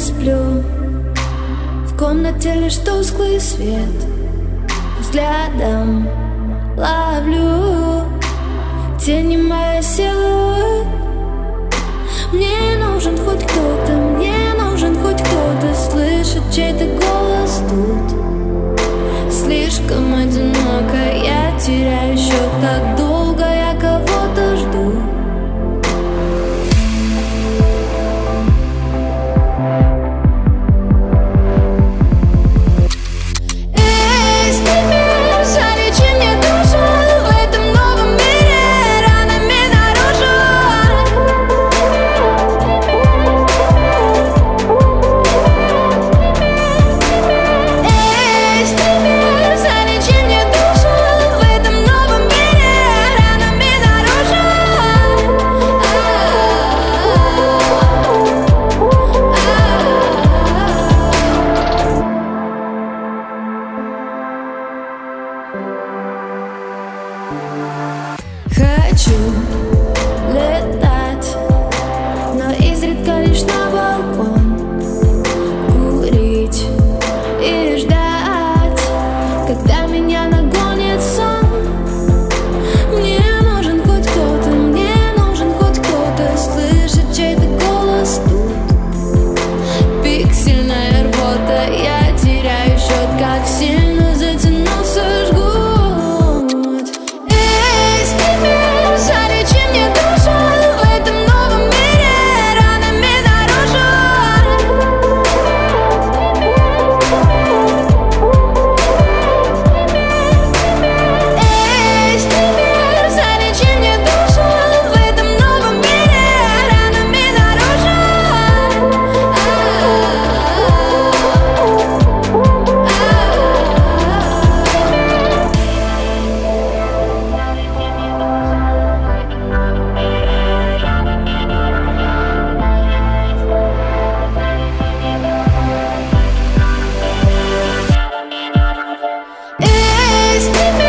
сплю, в комнате лишь тусклый свет. Взглядом ловлю тени моей силуэт. Мне нужен хоть кто-то, мне нужен хоть кто-то слышать чей-то голос тут. Слишком одиноко, я теряю счет, как долго я кого-то жду. Хочу летать, но изредка лишь на балкон, курить и ждать, когда меня нагонит сон. Мне нужен хоть кто-то, мне нужен хоть кто-то слышать чей-то голос тут. Пиксельная рвота, я теряю счет, как сильно затянулся жгут. Stay